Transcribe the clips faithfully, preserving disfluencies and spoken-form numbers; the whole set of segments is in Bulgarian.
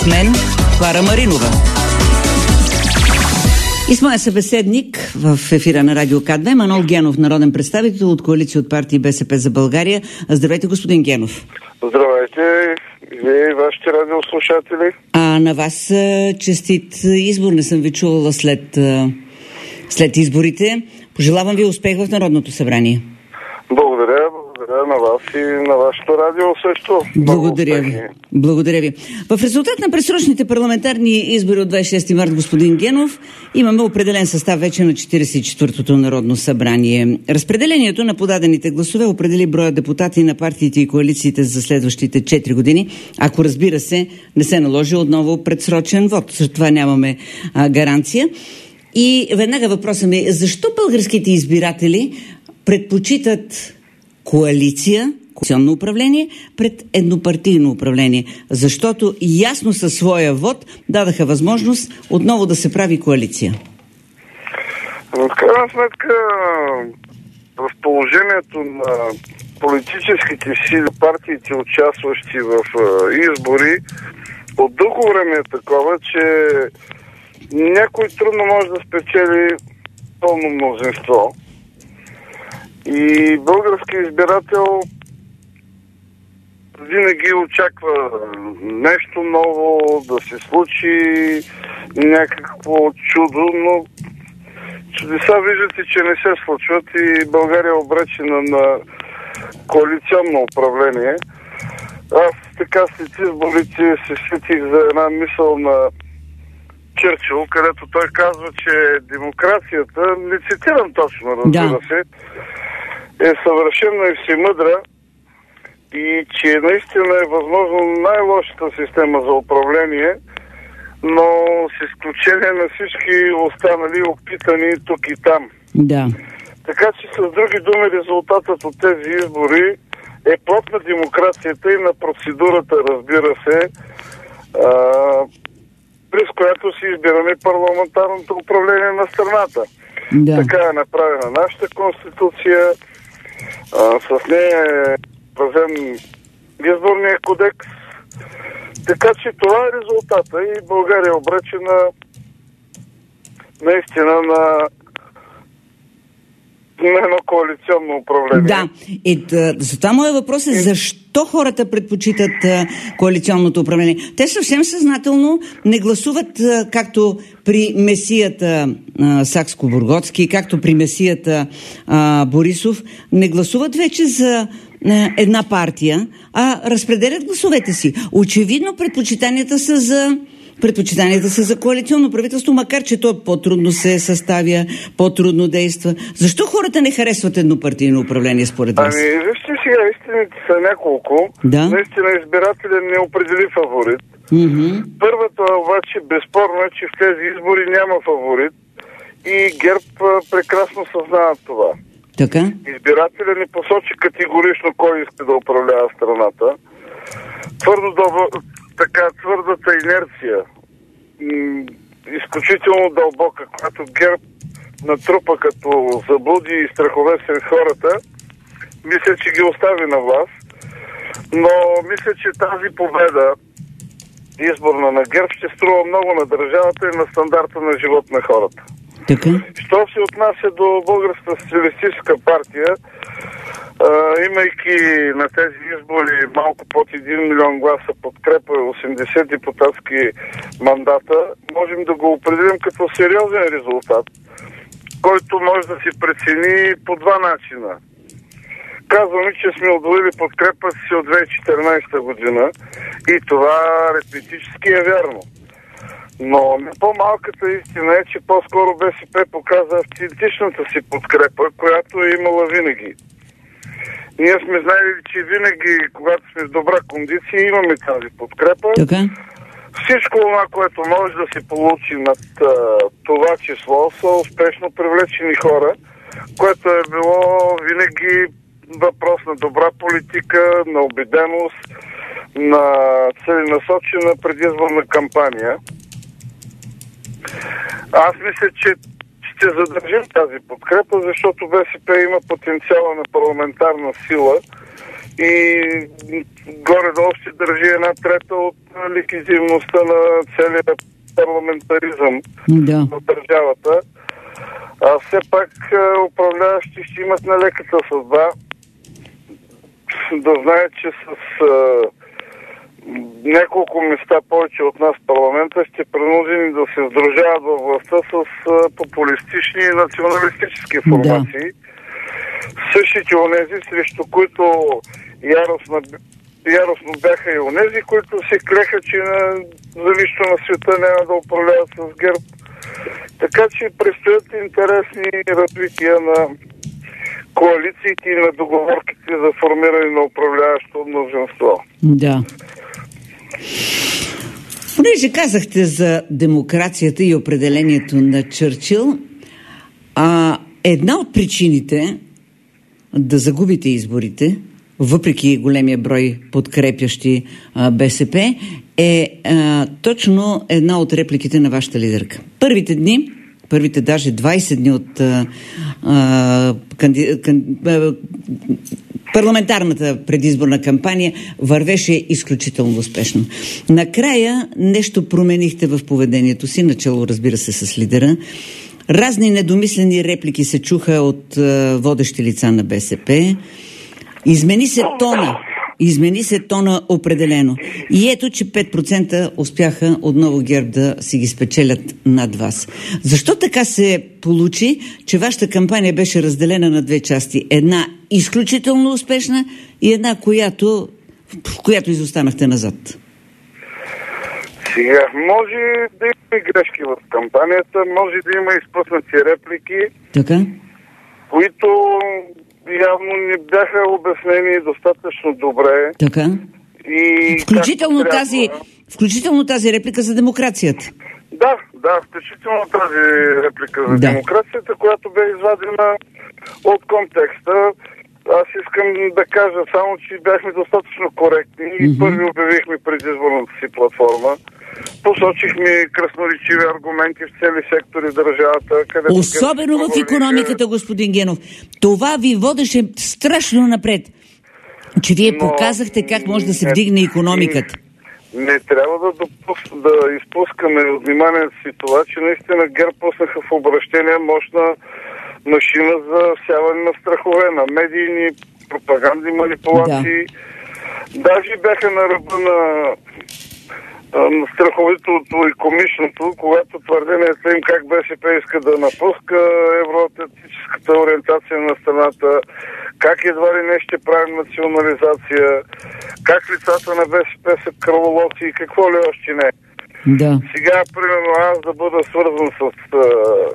С мен Клара Маринова. И с моя събеседник в ефира на Радио К две Манол Генов, народен представител от коалиция от партии БСП за България. Здравейте, господин Генов. Здравейте, вие и вашите радиослушатели. А на вас честит избор, не съм ви чувала след, след изборите. Пожелавам ви успех в Народното събрание. Благодаря, благодаря на вас и на вашето радио също. Благодаря ви. Благодаря ви. В резултат на предсрочните парламентарни избори от двадесет и шести март, господин Генов, имаме определен състав вече на четиридесет и четвъртото Народно събрание. Разпределението на подадените гласове определи броя депутати на партиите и коалициите за следващите четири години, ако, разбира се, не се наложи отново предсрочен вод. За това нямаме а, гаранция. И веднага въпросът ми е, защо българските избиратели предпочитат коалиция, коалиционно управление пред еднопартийно управление? Защото ясно със своя вод дадаха възможност отново да се прави коалиция. В крайна сметка, в положението на политическите сили, партиите, участващи в избори, от дълго време е такова, че някой трудно може да спечели пълно мнозинство. И български избирател винаги очаква нещо ново, да се случи някакво чудо, но чудеса виждате, че не се случват и България е обречена на коалиционно управление. Аз така след изборите се сетих за една мисъл на Чърчил, където той казва, че демокрацията, не цитирам точно, разбира да. се, е съвършена и всемъдра и че наистина е възможно най-лошата система за управление, но с изключение на всички останали опитани тук и там. Да. Така че с други думи резултатът от тези избори е плод на демокрацията и на процедурата, разбира се, а, през която си избираме парламентарното управление на страната. Да. Така е направена нашата конституция, а, с нея е отразен изборния кодекс, така че това е резултата и България е обречена наистина на на едно коалиционно управление. Да, и за това моят въпрос е защо хората предпочитат а, коалиционното управление. Те съвсем съзнателно не гласуват а, както при месията а, Сакскобургготски, както при месията а, Борисов, не гласуват вече за а, една партия, а разпределят гласовете си. Очевидно предпочитанията са за Предпочитанията са за коалиционно правителство, макар че то по-трудно се съставя, по-трудно действа. Защо хората не харесват еднопартийно управление според вас? Ами, вижте сега, истините са няколко. Да? Наистина избирателя не определи фаворит. Mm-hmm. Първата обаче безспорно е, че в тези избори няма фаворит и ГЕРБ прекрасно съзнават това. Така? Избирателя не посочи категорично кой иска да управлява страната. Твърдо добро, така твърдата инерция, м- изключително дълбока, която ГЕРБ натрупа като заблуди и страхове сред хората, мисля, че ги остави на власт. Но мисля, че тази победа изборна на ГЕРБ ще струва много на държавата и на стандарта на живот на хората. Така? Що се отнася до Българската социалистическа партия, а, имайки на тези избори малко под един милион гласа подкрепа и осемдесет депутатски мандата, можем да го определим като сериозен резултат, който може да се прецени по два начина. Казваме, че сме удвоили подкрепа си от две хиляди и четиринадесета година и това аритметически е вярно. Но не по-малката истина е, че по-скоро БСП показа автентичната си подкрепа, която е имала винаги. Ние сме знаели, че винаги, когато сме в добра кондиция, имаме тази подкрепа. Така? Всичко това, което може да се получи над а, това число, са успешно привлечени хора, което е било винаги въпрос на добра политика, на убеденост, на целенасочена предизборна кампания. Аз мисля, че ще задържим тази подкрепа, защото БСП има потенциала на парламентарна сила и горе-долу ще държи една трета от легитимността на целия парламентаризъм да. в държавата. А все пак управляващи ще имат нелеката съдба да знаят, че с а, няколко места повече от нас в парламента ще принудени да се сдружават във властта с а, популистични и националистически формации. Да. Същите онези, срещу които яростно, яростно бяха и онези, които се клеха, че на, за нищо на света няма да управляват с ГЕРБ. Така че предстоят интересни развития на коалициите и на договорките за формиране на управляващо мнозинство. Да. Понеже казахте за демокрацията и определението на Чърчил, а една от причините да загубите изборите, въпреки големия брой подкрепящи а, БСП, е а, точно една от репликите на вашата лидерка. Първите дни, първите даже двайсет дни от а, а, канди, кан, а, парламентарната предизборна кампания вървеше изключително успешно. Накрая нещо променихте в поведението си, начало, разбира се, с лидера. Разни недомислени реплики се чуха от а, водещи лица на БСП. Измени се тона. Измени се тона определено. И ето, че пет процента успяха отново ГЕРБ да си ги спечелят над вас. Защо така се получи, че вашата кампания беше разделена на две части? Една изключително успешна и една, която, в която изостанахте назад. Сега, може да има и грешки в кампанията, може да има изпуснати реплики, така? които явно не бяха обяснени достатъчно добре. Така. И включително, тази, включително тази реплика за демокрацията. Да, да, включително тази реплика за да. демокрацията, която бе извадена от контекста. Аз искам да кажа само, че бяхме достатъчно коректни и mm-hmm. първи обявихме предизборната си платформа. Посочихме красноречиви аргументи в цели сектори в държавата. Където особено в икономиката, господин Генов. Това ви водеше страшно напред. Че вие Но, показахте как може да се вдигне икономиката. Не, не трябва да, допус, да изпускаме от вниманието си това, че наистина ГЕРБ пуснаха в обращение мощна машина за всяване на страхове, на медийни пропаганди, манипулации. Да. Даже бяха на ръба на на страховитото и комичното, когато твърденията им как БСП иска да напуска евроатлантическата ориентация на страната, как едва ли не ще правим национализация, как лицата на БСП са кръволоци и какво ли още не. Да. Сега, примерно, аз да бъда свързан с а,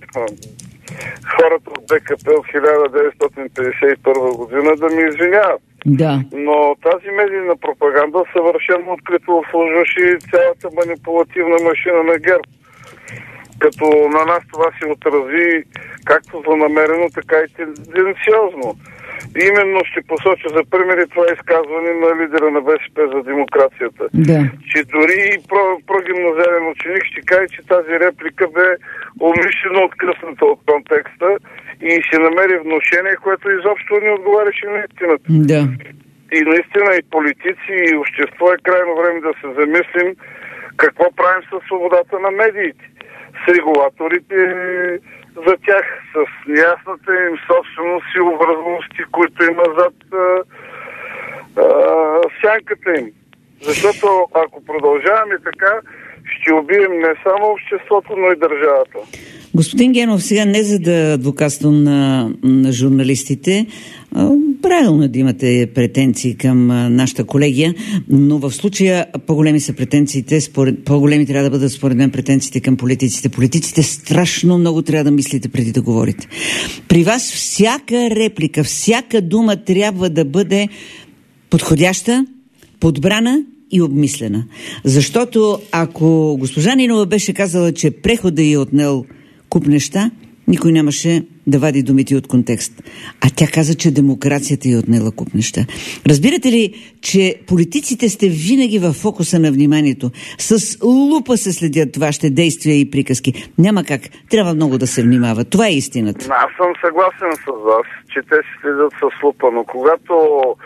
хората от БКП от хиляда деветстотин петдесет и първа година да ми извиняват. Да. Но тази медийна пропаганда съвършено открито обслужваше цялата манипулативна машина на ГЕРБ. Като на нас това се отрази както злонамерено, така и тенденциозно. Именно ще посоча за примери това изказване на лидера на БСП за демокрацията. Да. Че дори и прогимназиален ученик ще каже, че тази реплика бе умишлено откъсната от контекста и се намери внушение, което изобщо не отговаряше на истината. Да. И наистина и политици, и общество е крайно време да се замислим какво правим със свободата на медиите, с регулаторите за тях, с неясната им собственост и обвързаности, които има зад а, а, сянката им. Защото ако продължаваме така, ще убием не само обществото, но и държавата. Господин Генов, сега не за да адвокатствам на, на журналистите, правилно е да имате претенции към нашата колегия, но в случая по-големи са претенциите, според, по-големи трябва да бъдат според мен претенциите към политиците. Политиците страшно много трябва да мислите преди да говорите. При вас всяка реплика, всяка дума трябва да бъде подходяща, подбрана и обмислена. Защото ако госпожа Нинова беше казала, че преходът е отнел куп неща, никой нямаше да вади думите от контекст. А тя каза, че демокрацията е отнела куп неща. Разбирате ли, че политиците сте винаги в фокуса на вниманието? С лупа се следят вашите действия и приказки. Няма как. Трябва много да се внимава. Това е истината. Аз съм съгласен с вас, че те се следят с лупа, но когато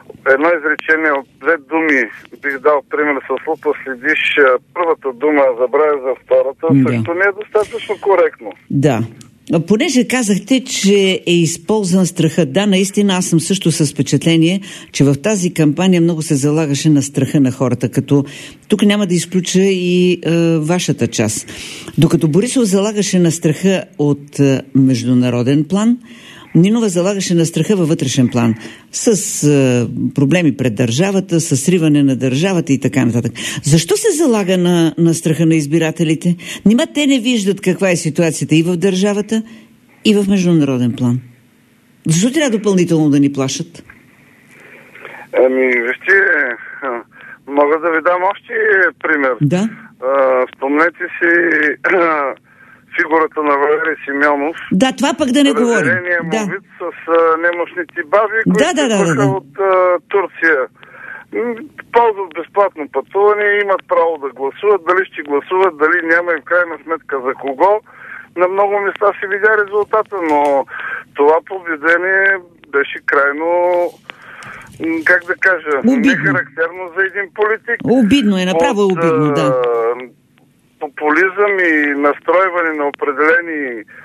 едно изречение от две думи, бих дал пример с лупа, следиш първата дума, забравя за втората, да. също не е достатъчно коректно. Да. Понеже казахте, че е използван страха. Да, наистина, аз съм също с впечатление, че в тази кампания много се залагаше на страха на хората, като тук няма да изключа и е, вашата част. Докато Борисов залагаше на страха от е, международен план, Нинова залагаше на страха във вътрешен план, с е, проблеми пред държавата, с сриване на държавата и така нататък. Защо се залага на, на страха на избирателите? Нима те не виждат каква е ситуацията и в държавата, и в международен план. Защо трябва допълнително да ни плашат? Ами, вижте, мога да ви дам още пример. Да. А, спомнете си фигурата на Валери Симеонов. Да, това пък да не говорим. Да. Му вид с а, немощните баби, които да, да, да, да, да. от а, Турция. Ползват безплатно пътуване, имат право да гласуват. Дали ще гласуват, дали няма и в крайна сметка за кого. На много места се видя резултата, но това победение беше крайно, как да кажа, нехарактерно за един политик. Обидно е, направо от, обидно, да. Популизъм и настройване на определени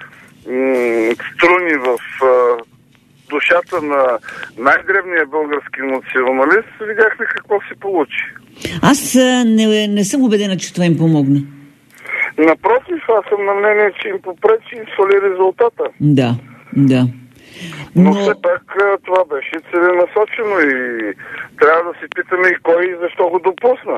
м- струни в а, душата на най-древния български националист, видяхме какво се получи. Аз а, не, не съм убедена, че това им помогна. Напротив, аз съм на мнение, че им попречи и свали резултата. Да, да. Но... Но все пак това беше целенасочено и трябва да се питаме и кой и защо го допусна.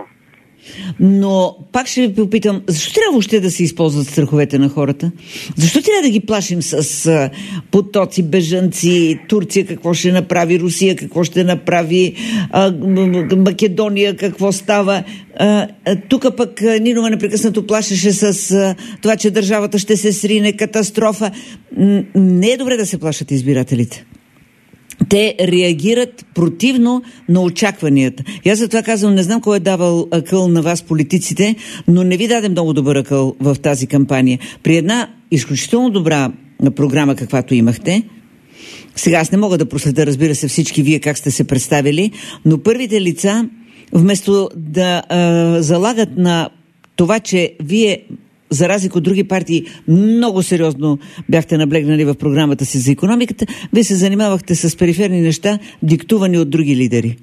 Но пак ще ви попитам, защо трябва въобще да се използват страховете на хората? Защо трябва да ги плашим с а, потоци, бежанци, Турция какво ще направи, Русия какво ще направи, а, Македония какво става? А, а, тук пък Нинова непрекъснато плашеше с а, това, че държавата ще се срине, катастрофа. Н- не е добре да се плашат избирателите. Те реагират противно на очакванията. И аз за това казвам, не знам кой е давал акъл на вас, политиците, но не ви даде много добър акъл в тази кампания. При една изключително добра програма, каквато имахте, сега аз не мога да проследя, разбира се, всички вие как сте се представили, но първите лица, вместо да а, залагат на това, че вие, за разлика от други партии, много сериозно бяхте наблегнали в програмата си за икономиката, вие се занимавахте с периферни неща, диктувани от други лидери.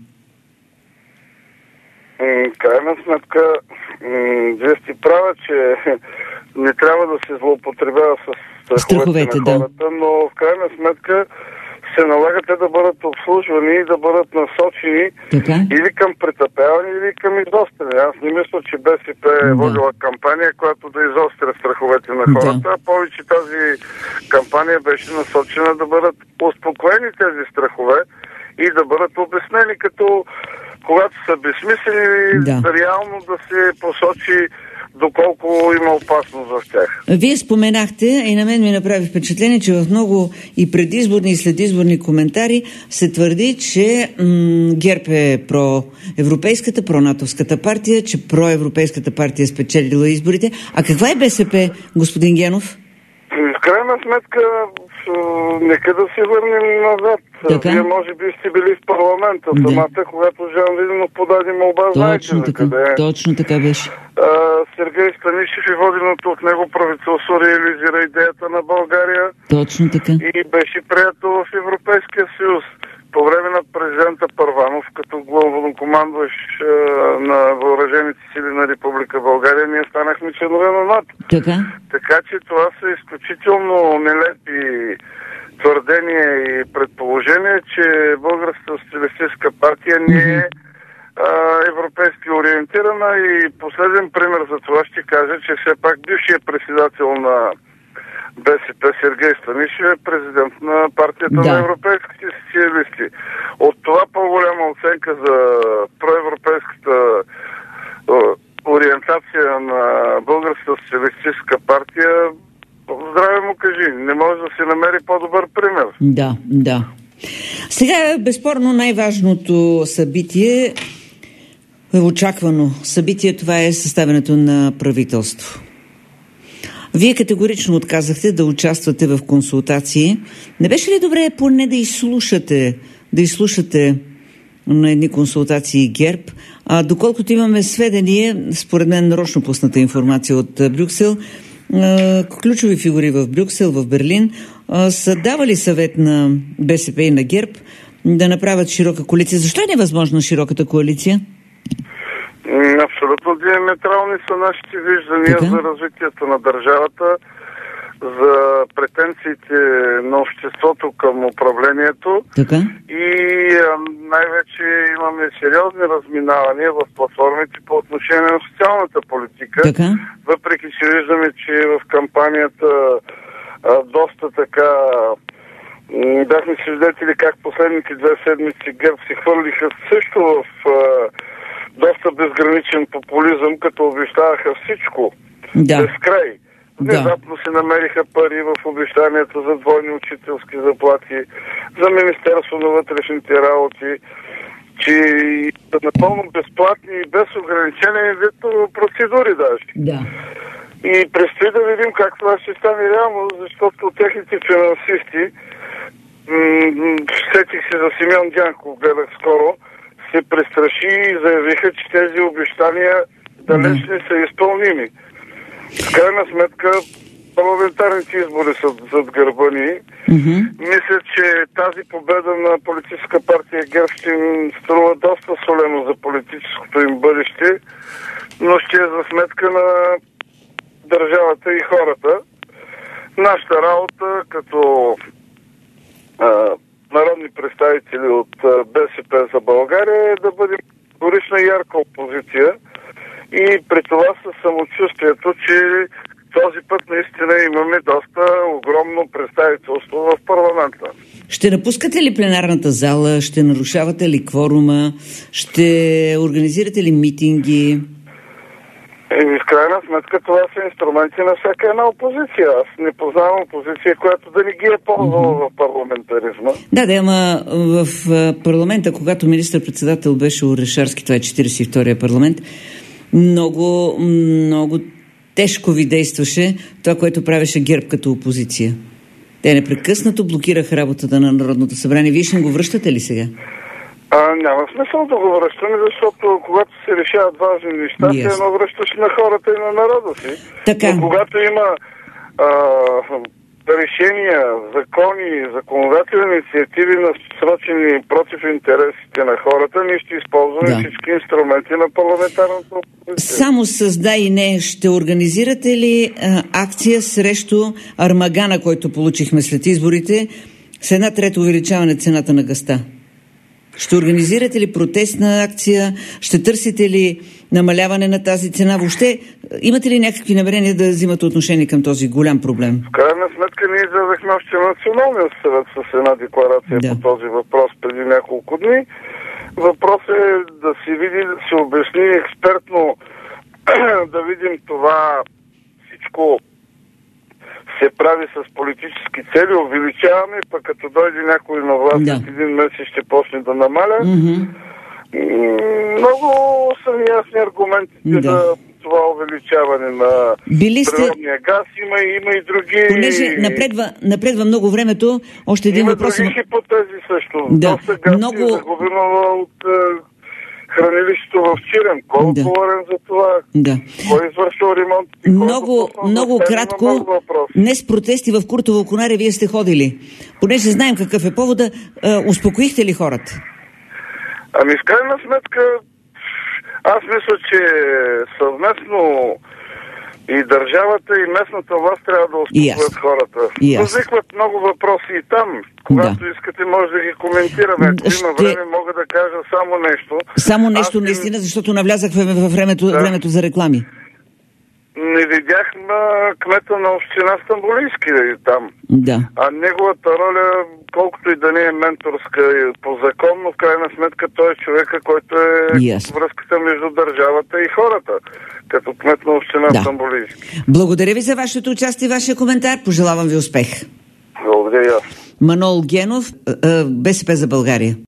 Крайна сметка, вие сте права, че не трябва да се злоупотребява с страховете, страховете на хората, да. Но в крайна сметка се налага те да бъдат обслужвани и да бъдат насочени така? Или към претъпяване, или към изостряне. Аз не мисля, че БСП е водила да. кампания, която да изостря страховете на хората, да. а повече тази кампания беше насочена да бъдат успокоени тези страхове и да бъдат обяснени, като когато са безсмислени, да. реално да се посочи доколко има опасност в тях. Вие споменахте, и на мен ми направи впечатление, че в много и предизборни и следизборни коментари се твърди, че м- ГЕРБ е проевропейската, пронатовската партия, че проевропейската партия е спечелила изборите. А каква е БСП, господин Генов? В крайна сметка, нека да се върнем назад. Така? Вие може би сте били в парламента да. самата, когато Жан Виденов подаде молба, знаете за къде е. Точно така беше. А, Сергей Станишев и воденото от него правителство реализира идеята на България. Точно така. И беше прието в Европейския съюз. По време на президента Първанов, като главнокомандващ е, на въоръжените сили на Република България, ние станахме членове на НАТО. Така. Така че това са изключително нелепи твърдения и предположения, че Българската социалистическа партия не е европейски ориентирана и последен пример за това ще кажа, че все пак бившият председател на БСП Сергей Станишев е президент на партията да. на европейските социалисти. От това по-голяма оценка за проевропейската ориентация на Българската социалистическа партия, здраве му кажи, не може да се намери по-добър пример. Да, да. Сега безспорно най-важното събитие е очаквано събитие, това е съставянето на правителство. Вие категорично отказахте да участвате в консултации. Не беше ли добре поне да изслушате, да изслушате на едни консултации ГЕРБ. А доколкото имаме сведение, според мен нарочно пусната информация от Брюксел, ключови фигури в Брюксел, в Берлин, са давали съвет на БСП и на ГЕРБ да направят широка коалиция. Защо е невъзможна широката коалиция? Абсолютно диаметрални са нашите виждания така? За развитието на държавата, за претенциите на обществото към управлението. Така? И най-вече имаме сериозни разминавания в платформите по отношение на социалната политика. Така? Въпреки че виждаме, че в кампанията а, доста така м- бяхме свидетели как последните две седмици ГЕРБ се хвърлиха също в а, доста безграничен популизъм, като обещаваха всичко. Да. Без край. Внезапно да. се намериха пари в обещанията за двойни учителски заплати, за Министерство на вътрешните работи, че са напълно безплатни и без ограничения вид процедури даже. Да. И предстои да видим как това ще стане реално, защото техните финансисти, м- сетих се за Симеон Дянков, гледах скоро, се престраши и заявиха, че тези обещания далеч не са изпълними. В крайна сметка, парламентарните избори са зад гърба ни. Mm-hmm. Мисля, че тази победа на политическа партия ГЕРБ ще им струва доста солено за политическото им бъдеще, но ще е за сметка на държавата и хората. Нашата работа като а, народни представители от БСП за България е да бъдем горична ярка опозиция и при това със самочувствието, че този път наистина имаме доста огромно представителство в парламента. Ще напускате ли пленарната зала? Ще нарушавате ли кворума? Ще организирате ли митинги? И в крайна сметка това са инструменти на всяка една опозиция. Аз не познавам опозиция, която да не ги е ползвала mm-hmm. в парламентаризма. Да, да, ама в парламента, когато министър-председател беше Орешарски, това е четиридесет и втория парламент, много, много тежко ви действаше това, което правеше ГЕРБ като опозиция. Те непрекъснато блокираха работата на Народното събрание. Вие ще го връщате ли сега? А, няма смисъл да го връщаме, защото когато се решават важни неща, yes. се едно връщаш на хората и на народа си. Така. Но когато има а, решения, закони, законодателни инициативи насрочени против интересите на хората, ние ще използваме да. всички инструменти на парламентарната опозиция. Само с да и не, ще организирате ли а, акция срещу Армагана, който получихме след изборите, с една трета увеличаване цената на газта? Ще организирате ли протестна акция? Ще търсите ли намаляване на тази цена? Въобще, имате ли някакви намерения да взимате отношение към този голям проблем? В крайна сметка ние излязахме още Националния съвет с една декларация да. по този въпрос преди няколко дни. Въпросът е да се види, да се обясни експертно, да видим това всичко се прави с политически цели, увеличаваме, пък като дойде някой на власт, да. един месец ще почне да намаля. Mm-hmm. Много са ясни аргументите да. за това увеличаване на Били сте... природния газ. Има, има и други... Понеже напредва, напредва много времето, още един има въпрос... Има други хипотези също. Да. Доста газ много... е загубено от... хранилището в Чирен. Кой е да. отговорен за това? Да. Кой е извършил ремонт? Много, много кратко. Много днес протести в Куртово Конаря вие сте ходили. Понеже знаем какъв е повода, а, успокоихте ли хората? Ами в крайна сметка аз мисля, че съвместно и държавата, и местната власт трябва да успокоят yes. хората. Yes. Възникват много въпроси и там. Когато да. искате, може да ги коментираме. Ако Ще... има време, мога да кажа само нещо. Само нещо Аз наистина, им... защото навлязах във времето, да. времето за реклами. Не видях на кмета на община Стамболийски там. Да. А неговата роля, колкото и да не е менторска по закон, но в крайна сметка той е човека, който е yes. връзката между държавата и хората, като кмет на община да. Стамболийски. Благодаря ви за вашето участие и вашия коментар. Пожелавам ви успех. Благодаря. Манол Генов, БСП за България.